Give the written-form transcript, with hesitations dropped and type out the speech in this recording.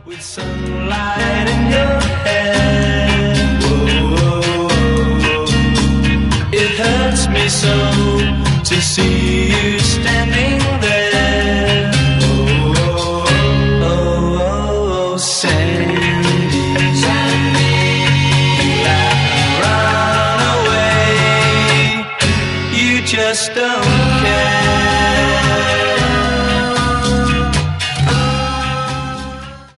With sunlight in your hair, whoa, whoa, whoa. It hurts me so to see you standing there. Oh, oh, oh, oh, Sandy, Sandy, run away. You just don't care.